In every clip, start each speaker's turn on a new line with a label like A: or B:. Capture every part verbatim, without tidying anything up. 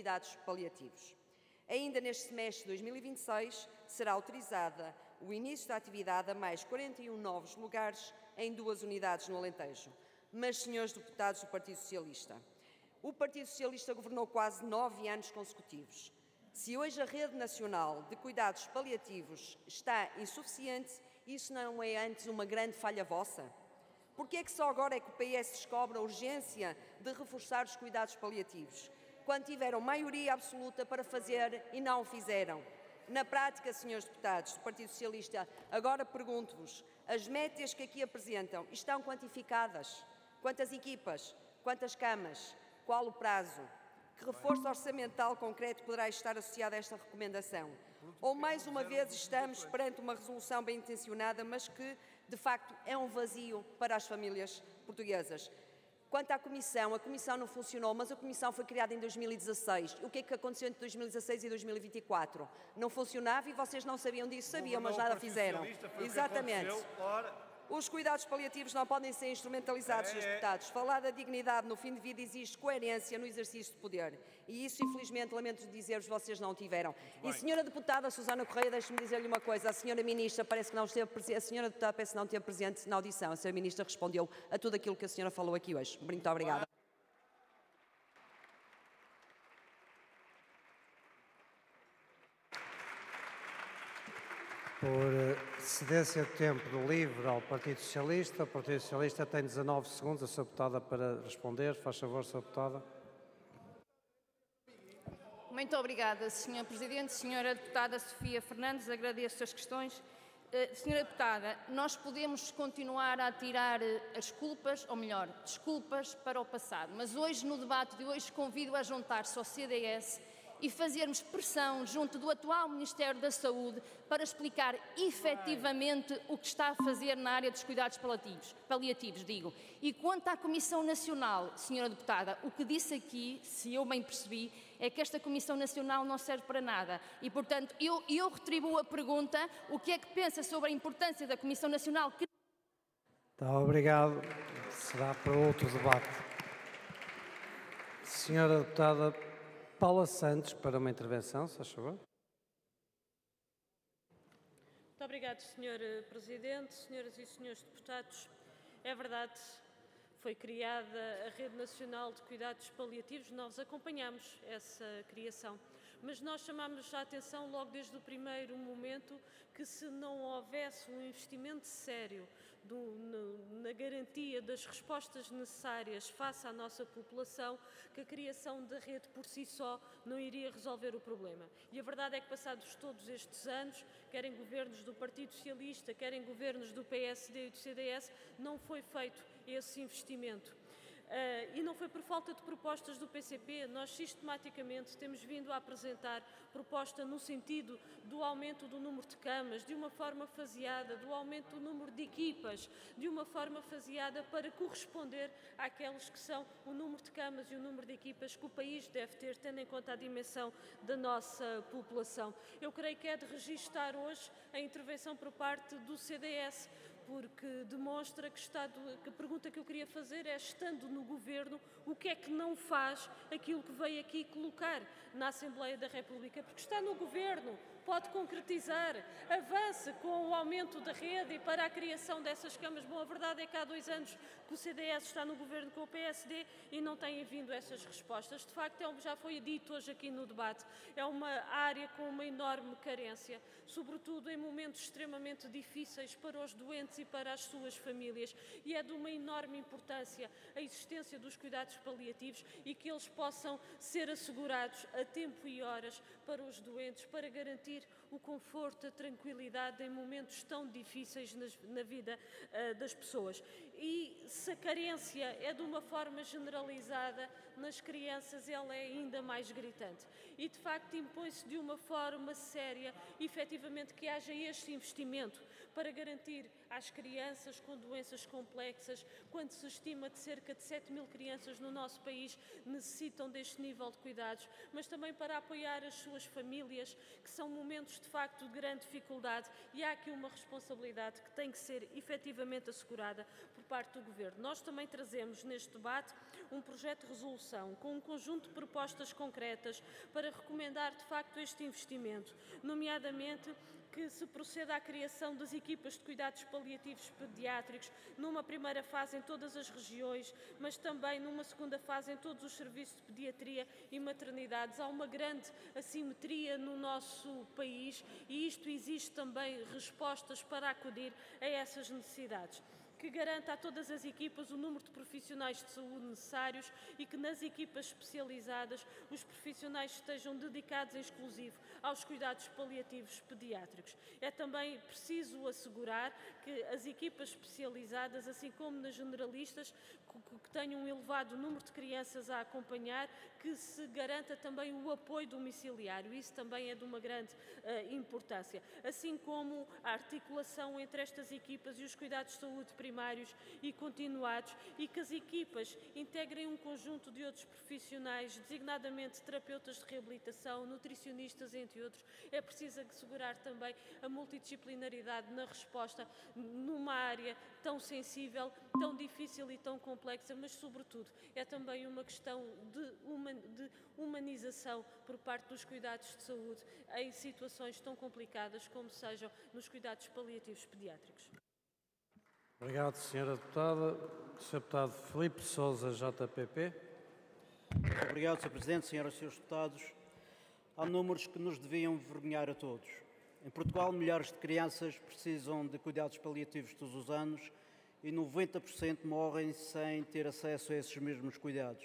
A: cuidados paliativos. Ainda neste semestre de dois mil e vinte e seis, será autorizada o início da atividade a mais quarenta e um novos lugares em duas unidades no Alentejo. Mas, senhores deputados do Partido Socialista, o Partido Socialista governou quase nove anos consecutivos. Se hoje a Rede Nacional de Cuidados Paliativos está insuficiente, isso não é antes uma grande falha vossa? Por que é que só agora é que o P S descobre a urgência de reforçar os cuidados paliativos, quando tiveram maioria absoluta para fazer e não o fizeram? Na prática, senhores deputados do Partido Socialista, agora pergunto-vos, as metas que aqui apresentam estão quantificadas? Quantas equipas? Quantas camas? Qual o prazo? Que reforço orçamental concreto poderá estar associado a esta recomendação? Ou, mais uma vez, estamos perante uma resolução bem-intencionada, mas que, de facto, é um vazio para as famílias portuguesas? Quanto à Comissão, a Comissão não funcionou, mas a Comissão foi criada em dois mil e dezasseis. O que é que aconteceu entre dois mil e dezasseis e dois mil e vinte e quatro? Não funcionava e vocês não sabiam disso, sabiam, mas nada fizeram. Exatamente. Os cuidados paliativos não podem ser instrumentalizados, senhores deputados. Falar da dignidade no fim de vida exige coerência no exercício de poder. E isso, infelizmente, lamento dizer-vos, vocês não tiveram. E, senhora deputada Susana Correia, deixe-me dizer-lhe uma coisa. A senhora ministra parece que não esteve presente. A senhora deputada parece não ter presente na audição. A senhora ministra respondeu a tudo aquilo que a senhora falou aqui hoje. Muito obrigada.
B: Por cedência de tempo livre ao Partido Socialista, o Partido Socialista tem dezanove segundos. A senhora deputada para responder. Faz favor, senhora deputada.
C: Muito obrigada, senhor Presidente. Senhora deputada Sofia Fernandes, agradeço as questões. Uh, senhora deputada, nós podemos continuar a tirar as culpas, ou melhor, desculpas para o passado, mas hoje, no debate de hoje, convido a juntar-se ao C D S e fazermos pressão junto do atual Ministério da Saúde para explicar efetivamente o que está a fazer na área dos cuidados paliativos, paliativos, digo. E quanto à Comissão Nacional, senhora deputada, o que disse aqui, se eu bem percebi, é que esta Comissão Nacional não serve para nada. E, portanto, eu, eu retribuo a pergunta, o que é que pensa sobre a importância da Comissão Nacional? Que...
B: Muito obrigado. Será para outro debate. Senhora deputada Paula Santos, para uma intervenção, se faz favor.
D: Muito obrigado, senhor Presidente, senhoras e senhores deputados. É verdade, foi criada a Rede Nacional de Cuidados Paliativos, nós acompanhamos essa criação, mas nós chamámos a atenção logo desde o primeiro momento que se não houvesse um investimento sério do, no, na garantia das respostas necessárias face à nossa população, que a criação da rede por si só não iria resolver o problema. E a verdade é que, passados todos estes anos, querem governos do Partido Socialista, querem governos do P S D e do C D S, não foi feito esse investimento. Uh, e não foi por falta de propostas do P C P, nós sistematicamente temos vindo a apresentar proposta no sentido do aumento do número de camas, de uma forma faseada, do aumento do número de equipas, de uma forma faseada para corresponder àqueles que são o número de camas e o número de equipas que o país deve ter, tendo em conta a dimensão da nossa população. Eu creio que é de registar hoje a intervenção por parte do C D S, porque demonstra que, está do, que a pergunta que eu queria fazer é, estando no Governo, o que é que não faz aquilo que veio aqui colocar na Assembleia da República? Porque está no Governo, pode concretizar, avance com o aumento da rede e para a criação dessas camas. Bom, a verdade é que há dois anos que o C D S está no Governo com o P S D e não têm vindo essas respostas. De facto, é, já foi dito hoje aqui no debate, é uma área com uma enorme carência, sobretudo em momentos extremamente difíceis para os doentes e para as suas famílias, e é de uma enorme importância a existência dos cuidados paliativos e que eles possam ser assegurados a tempo e horas para os doentes, para garantir o conforto, a tranquilidade em momentos tão difíceis nas, na vida uh, das pessoas. E se a carência é de uma forma generalizada, nas crianças ela é ainda mais gritante. E de facto impõe-se de uma forma séria, efetivamente, que haja este investimento para garantir às crianças com doenças complexas, quando se estima de cerca de sete mil crianças no nosso país necessitam deste nível de cuidados, mas também para apoiar as suas famílias, que são momentos de facto de grande dificuldade, e há aqui uma responsabilidade que tem que ser efetivamente assegurada por parte do Governo. Nós também trazemos neste debate um projeto de resolução com um conjunto de propostas concretas para recomendar de facto este investimento, nomeadamente que se proceda à criação das equipas de cuidados paliativos pediátricos, numa primeira fase em todas as regiões, mas também numa segunda fase em todos os serviços de pediatria e maternidades. Há uma grande assimetria no nosso país e isto exige também respostas para acudir a essas necessidades, que garanta a todas as equipas o número de profissionais de saúde necessários e que nas equipas especializadas os profissionais estejam dedicados em exclusivo aos cuidados paliativos pediátricos. É também preciso assegurar que as equipas especializadas, assim como nas generalistas, que tenham um elevado número de crianças a acompanhar, que se garanta também o apoio domiciliário. Isso também é de uma grande uh, importância. Assim como a articulação entre estas equipas e os cuidados de saúde primários e continuados, e que as equipas integrem um conjunto de outros profissionais, designadamente terapeutas de reabilitação, nutricionistas, entre outros. É preciso assegurar também a multidisciplinaridade na resposta numa área tão sensível, tão difícil e tão complexa, mas, sobretudo, é também uma questão de, uma, de humanização por parte dos cuidados de saúde em situações tão complicadas como sejam nos cuidados paliativos pediátricos.
B: Obrigado, senhora Deputada. senhor Deputado Filipe Sousa, J P P.
E: Obrigado, senhor Presidente, senhoras e senhores deputados. Há números que nos deviam envergonhar a todos. Em Portugal, milhares de crianças precisam de cuidados paliativos todos os anos e noventa por cento morrem sem ter acesso a esses mesmos cuidados.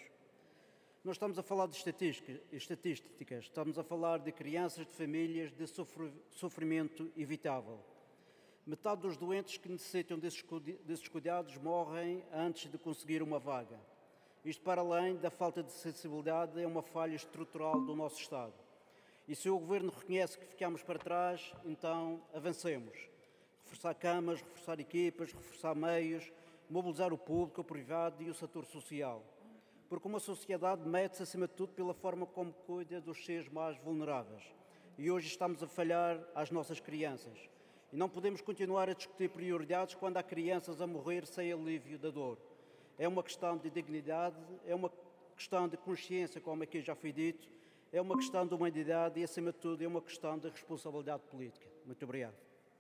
E: Nós estamos a falar de estatísticas, estamos a falar de crianças, de famílias, de sofrimento evitável. Metade dos doentes que necessitam desses cuidados morrem antes de conseguir uma vaga. Isto, para além da falta de sensibilidade, é uma falha estrutural do nosso Estado. E se o Governo reconhece que ficamos para trás, então avancemos. Reforçar camas, reforçar equipas, reforçar meios, mobilizar o público, o privado e o setor social. Porque uma sociedade mede-se, acima de tudo, pela forma como cuida dos seres mais vulneráveis. E hoje estamos a falhar às nossas crianças. E não podemos continuar a discutir prioridades quando há crianças a morrer sem alívio da dor. É uma questão de dignidade, é uma questão de consciência, como aqui já foi dito, é uma questão de humanidade e, acima de tudo, é uma questão de responsabilidade política. Muito obrigado.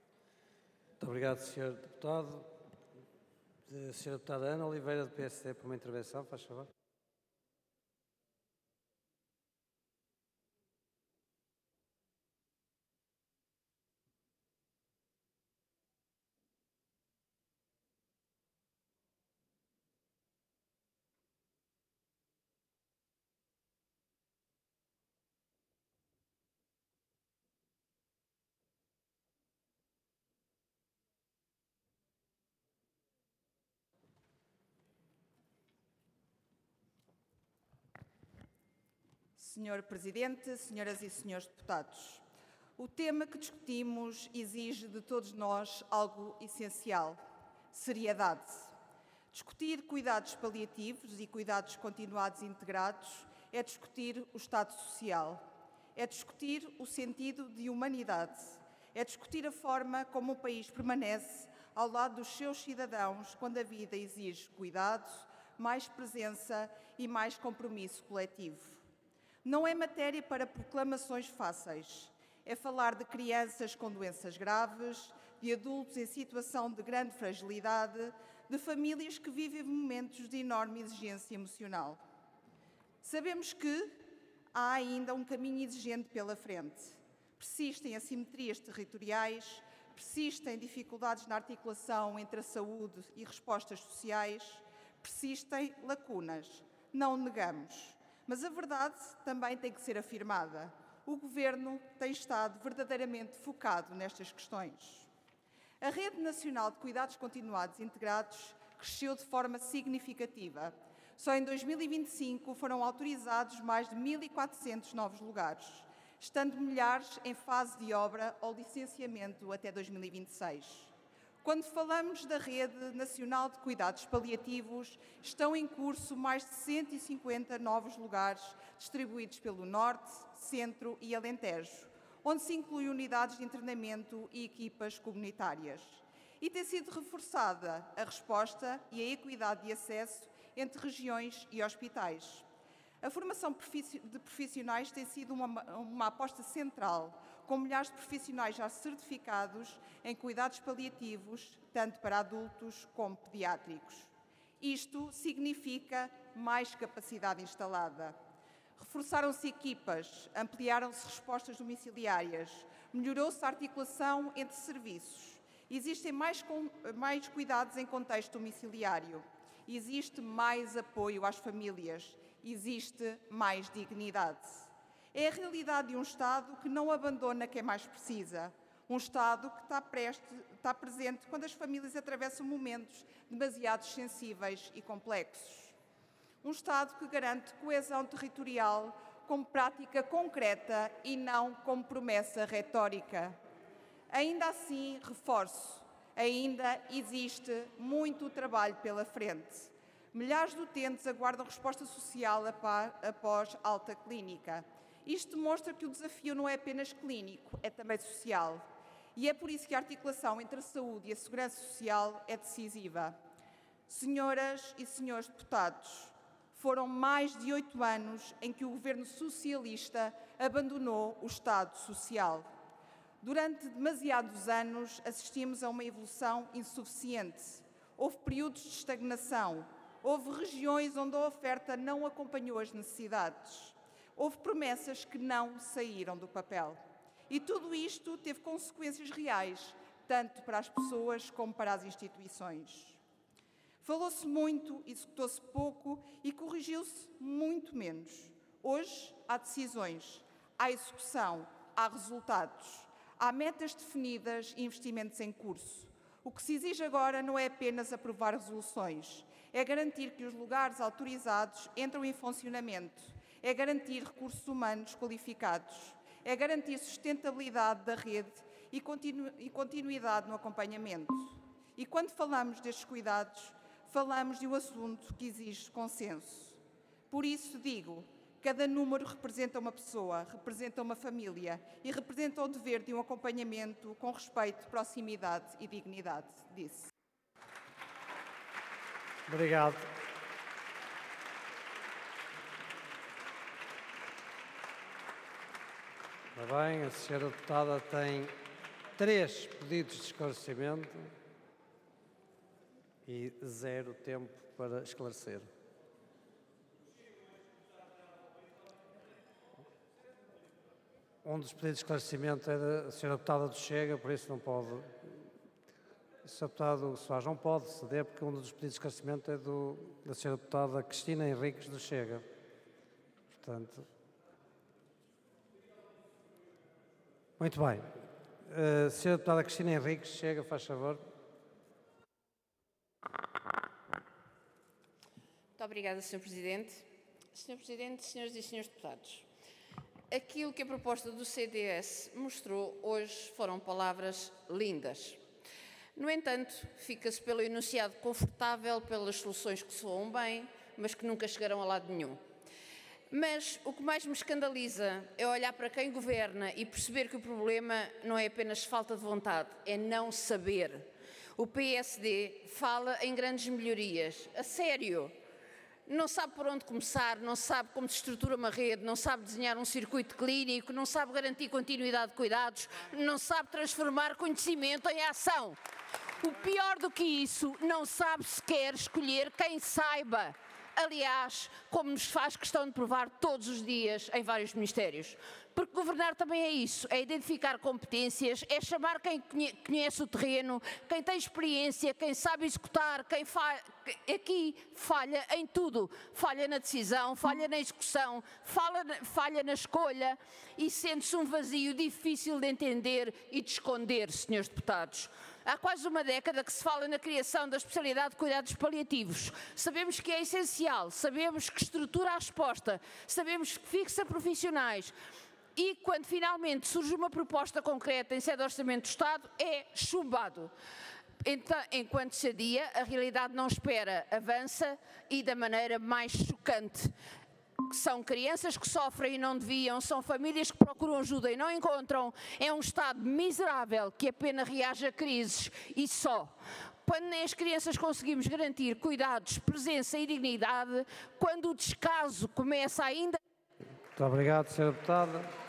B: Muito obrigado, senhor Deputado. senhora Deputada Ana Oliveira, do P S D, por uma intervenção, faz favor.
F: senhor Presidente, senhoras e senhores deputados, o tema que discutimos exige de todos nós algo essencial: seriedade. Discutir cuidados paliativos e cuidados continuados integrados é discutir o Estado Social, é discutir o sentido de humanidade, é discutir a forma como o país permanece ao lado dos seus cidadãos quando a vida exige cuidado, mais presença e mais compromisso coletivo. Não é matéria para proclamações fáceis. É falar de crianças com doenças graves, de adultos em situação de grande fragilidade, de famílias que vivem momentos de enorme exigência emocional. Sabemos que há ainda um caminho exigente pela frente. Persistem assimetrias territoriais, persistem dificuldades na articulação entre a saúde e respostas sociais, persistem lacunas. Não negamos. Mas a verdade também tem que ser afirmada. O Governo tem estado verdadeiramente focado nestas questões. A Rede Nacional de Cuidados Continuados Integrados cresceu de forma significativa. Só em dois mil e vinte e cinco foram autorizados mais de mil e quatrocentos novos lugares, estando milhares em fase de obra ou licenciamento até dois mil e vinte e seis. Quando falamos da Rede Nacional de Cuidados Paliativos, estão em curso mais de cento e cinquenta novos lugares distribuídos pelo Norte, Centro e Alentejo, onde se inclui unidades de internamento e equipas comunitárias. E tem sido reforçada a resposta e a equidade de acesso entre regiões e hospitais. A formação de profissionais tem sido uma, uma aposta central, com milhares de profissionais já certificados em cuidados paliativos, tanto para adultos como pediátricos. Isto significa mais capacidade instalada. Reforçaram-se equipas, ampliaram-se respostas domiciliárias, melhorou-se a articulação entre serviços. Existem mais, mais cuidados em contexto domiciliário. Existe mais apoio às famílias. Existe mais dignidade. É a realidade de um Estado que não abandona quem mais precisa. Um Estado que está, preste, está presente quando as famílias atravessam momentos demasiado sensíveis e complexos. Um Estado que garante coesão territorial como prática concreta e não como promessa retórica. Ainda assim, reforço, ainda existe muito trabalho pela frente. Milhares de utentes aguardam resposta social após alta clínica. Isto demonstra que o desafio não é apenas clínico, é também social. E é por isso que a articulação entre a saúde e a segurança social é decisiva. Senhoras e senhores deputados, foram mais de oito anos em que o governo socialista abandonou o Estado Social. Durante demasiados anos assistimos a uma evolução insuficiente. Houve períodos de estagnação. Houve regiões onde a oferta não acompanhou as necessidades. Houve promessas que não saíram do papel. E tudo isto teve consequências reais, tanto para as pessoas como para as instituições. Falou-se muito, executou-se pouco e corrigiu-se muito menos. Hoje há decisões, há execução, há resultados, há metas definidas e investimentos em curso. O que se exige agora não é apenas aprovar resoluções, é garantir que os lugares autorizados entram em funcionamento, é garantir recursos humanos qualificados, é garantir sustentabilidade da rede e, continu e continuidade no acompanhamento. E quando falamos destes cuidados, falamos de um assunto que exige consenso. Por isso digo, cada número representa uma pessoa, representa uma família e representa o dever de um acompanhamento com respeito, proximidade e dignidade, disse.
B: Obrigado. Ora bem, a senhora deputada tem três pedidos de esclarecimento e zero tempo para esclarecer. Um dos pedidos de esclarecimento é da senhora deputada do Chega, por isso não pode... O senhor deputado Soares não pode ceder, porque um dos pedidos de esclarecimento é do, da senhora deputada Cristina Henriques do Chega. Portanto... Muito bem. Uh, senhora deputada Cristina Henriques, Chega, faz favor.
G: Muito obrigada, senhor Presidente. senhor Presidente, senhoras e senhores deputados, aquilo que a proposta do C D S mostrou hoje foram palavras lindas. No entanto, fica-se pelo enunciado confortável, pelas soluções que soam bem, mas que nunca chegarão a lado nenhum. Mas o que mais me escandaliza é olhar para quem governa e perceber que o problema não é apenas falta de vontade, é não saber. O P S D fala em grandes melhorias. A sério, não sabe por onde começar, não sabe como se estrutura uma rede, não sabe desenhar um circuito clínico, não sabe garantir continuidade de cuidados, não sabe transformar conhecimento em ação. O pior do que isso, não sabe sequer escolher quem saiba. Aliás, como nos faz questão de provar todos os dias em vários ministérios. Porque governar também é isso, é identificar competências, é chamar quem conhece o terreno, quem tem experiência, quem sabe executar, quem fa... aqui falha em tudo. Falha na decisão, falha na execução, falha, falha na escolha e sente-se um vazio difícil de entender e de esconder, senhores deputados. Há quase uma década que se fala na criação da especialidade de cuidados paliativos. Sabemos que é essencial, sabemos que estrutura a resposta, sabemos que fixa profissionais. E quando finalmente surge uma proposta concreta em sede de Orçamento do Estado, é chumbado. Então, enquanto se adia, a realidade não espera, avança e da maneira mais chocante. São crianças que sofrem e não deviam, são famílias que procuram ajuda e não encontram. É um Estado miserável que apenas reage a crises e só. Quando nem as crianças conseguimos garantir cuidados, presença e dignidade, quando o descaso começa ainda...
B: Muito obrigado, senhora Deputada.